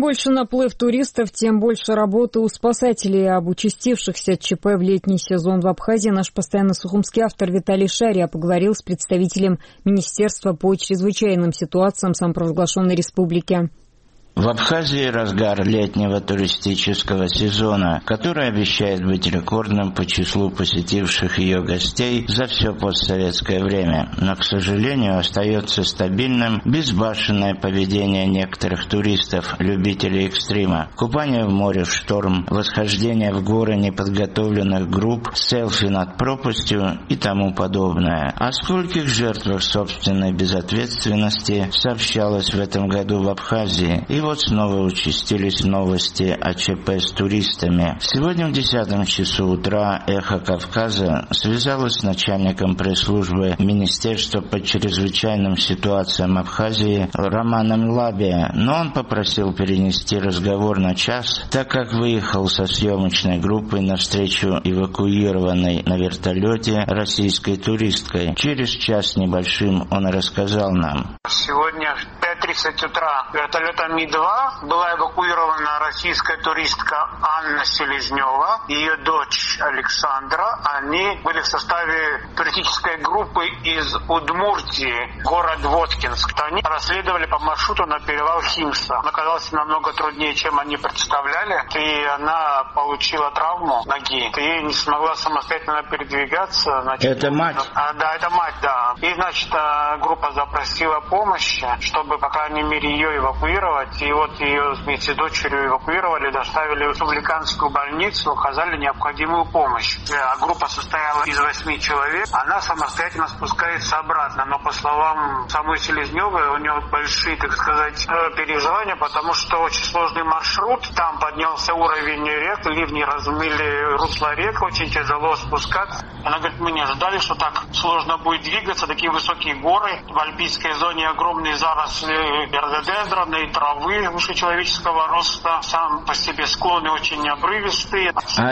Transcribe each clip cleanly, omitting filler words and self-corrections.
больше наплыв туристов, тем больше работы у спасателей. Об участившихся ЧП в летний сезон в Абхазии наш постоянно сухумский автор Виталий Шария поговорил с представителем Министерства по чрезвычайным ситуациям самопровозглашенной республики. В Абхазии разгар летнего туристического сезона, который обещает быть рекордным по числу посетивших ее гостей за все постсоветское время. Но, к сожалению, остается стабильным безбашенное поведение некоторых туристов, любителей экстрима. Купание в море в шторм, восхождение в горы неподготовленных групп, селфи над пропастью и тому подобное. О скольких жертвах собственной безответственности сообщалось в этом году в Абхазии. И вот снова участились новости о ЧП с туристами. Сегодня в 10 часу утра «Эхо Кавказа» связалась с начальником пресс-службы Министерства по чрезвычайным ситуациям Абхазии Романом Лабия, но он попросил перенести разговор на час, так как выехал со съемочной группой навстречу эвакуированной на вертолете российской туристкой. Через час с небольшим он рассказал нам. Сегодня в 5:30 утра вертолетом Ми-2 была эвакуирована российская туристка Анна Селезнева и ее дочь Александра. Они были в составе туристической группы из Удмуртии, город Воткинск. Они расследовали по маршруту на перевал Химса. Оказалось намного труднее, чем они представляли. И она получила травму ноги. И не смогла самостоятельно передвигаться. Значит, это мать? Да, это мать, да. И, значит, группа запросила помощи, чтобы, по крайней мере, ее эвакуировать. И вот ее вместе с дочерью эвакуировали, доставили в республиканскую больницу, оказали необходимую помощь. Группа состояла из 8 человек. Она самостоятельно спускается обратно. Но, по словам самой Селезневой, у нее большие, так сказать, переживания, потому что очень сложный маршрут. Там поднялся уровень рек, ливни размыли русло рек, очень тяжело спускаться. Она говорит, мы не ожидали, что так сложно будет двигаться. Такие высокие горы. В альпийской зоне огромные заросли рододендрона и травы выше человеческого роста. Сам по себе склоны очень обрывистые. А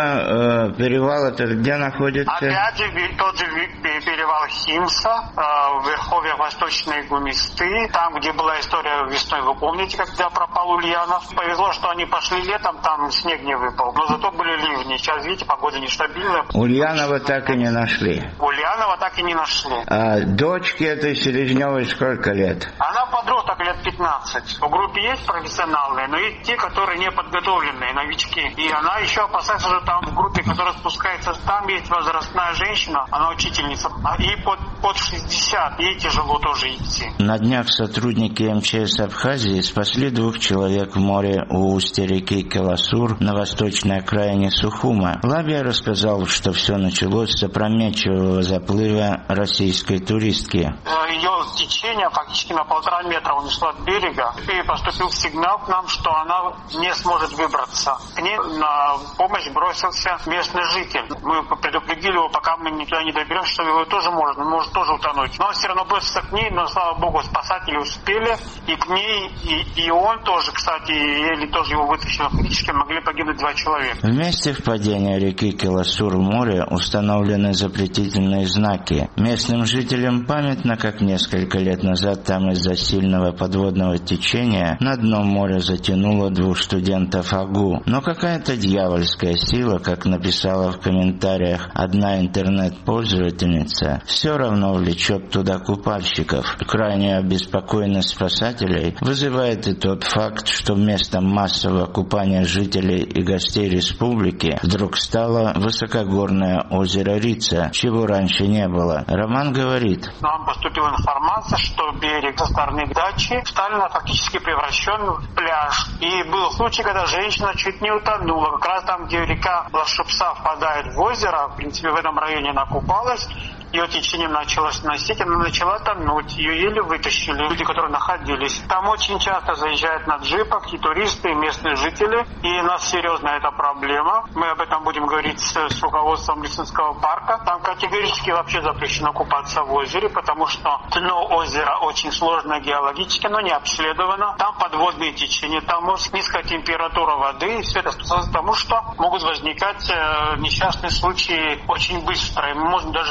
это перевал, это где находится? Опять же, тот же перевал Химса, в верховьях Восточной Гумисты. Там, где была история весной, вы помните, когда пропал Ульянов. Повезло, что они пошли летом, там снег не выпал. Но зато были ливни. Сейчас, видите, погода нестабильная. Ульянова так и не нашли. Ульянова так и не нашли. А дочке этой Селезневой сколько лет? Она подросток лет 15. В группе есть профессионалы, но есть те, которые не подготовленные, новички. И она еще опасается, что там в группе, которая спускается, там есть возрастная женщина, она учительница, и под 60, ей тяжело тоже идти. На днях сотрудники МЧС Абхазии спасли 2 человек в море у устья реки Келасур на восточной окраине Сухума. Лабия рассказал, что все началось с опрометчивого заплыва российской туристки. Ее течение фактически на 1,5 метра унесло от берега, и поступил сигнал к нам, что она не сможет выбраться. К ней на помощь бросился местный житель. Мы предупредили его, пока мы никуда не доберемся, что его тоже может тоже утонуть. Но он все равно бросился к ней, но, слава богу, спасатели успели, и к ней, и он тоже, кстати, или тоже его вытащили, фактически могли погибнуть 2 человека. В месте впадения реки Келасур в море установлены запретительные знаки. Местным жителям памятно, как несколько лет назад там из-за сильного подводного течения на дно моря затянуло 2 студентов АГУ. Но какая-то дьявольская сила, как написала в комментариях одна интернет-пользовательница, все равно влечет туда купальщиков. Крайнюю обеспокоенность спасателей вызывает и тот факт, что вместо массового купания жителей и гостей республики вдруг стало высокогорное озеро Рица, чего раньше не было. Роман говорит. Нам поступила информация, что берег со стороны дачи Сталина фактически превращен в пляж. И был случай, когда женщина чуть не утонула. Как раз там, где река Лашупса впадает в озеро, в принципе, в этом районе она купалась. Ее течением началось носить, она начала тонуть. Ее еле вытащили люди, которые находились. Там очень часто заезжают на джипах и туристы, и местные жители. И у нас серьезная эта проблема. Мы об этом будем говорить с руководством Лисинского парка. Там категорически вообще запрещено купаться в озере, потому что дно озера очень сложное геологически, но не обследовано. Там подводные течения, там низкая температура воды. И все это способствует тому, что могут возникать несчастные случаи очень быстро. И мы можем даже никого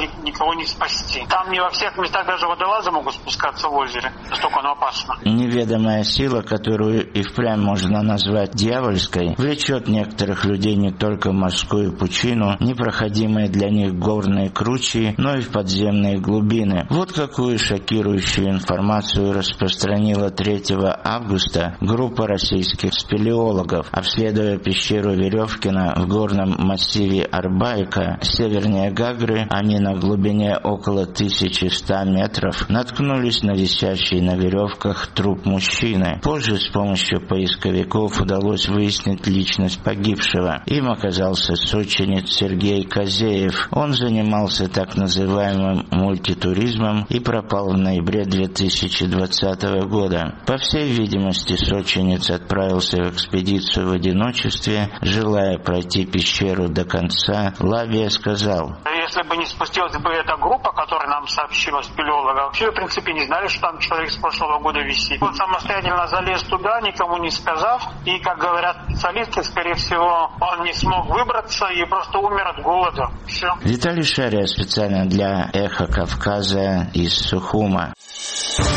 никого не спасти. Там не во всех местах даже водолазы могут спускаться в озере, настолько оно опасно. Неведомая сила, которую и впрямь можно назвать дьявольской, влечет некоторых людей не только в морскую пучину, непроходимые для них горные кручи, но и в подземные глубины. Вот какую шокирующую информацию распространила 3 августа группа российских спелеологов, обследуя пещеру Веревкина в горном массиве Арбайка, севернее Гагры. Они на глубине около 1100 метров наткнулись на висящий на веревках труп мужчины. Позже с помощью поисковиков удалось выяснить личность погибшего. Им оказался сочинец Сергей Козеев. Он занимался так называемым мультитуризмом и пропал в ноябре 2020 года. По всей видимости, сочинец отправился в экспедицию в одиночестве, желая пройти пещеру до конца. Лавия сказал: если бы не спустилась бы эта группа, которая нам сообщила спелеологов, вообще в принципе не знали, что там человек с прошлого года висит. Он самостоятельно залез туда, никому не сказав, и, как говорят специалисты, скорее всего, он не смог выбраться и просто умер от голода. Все. Виталий Шария специально для «Эхо Кавказа» из Сухума.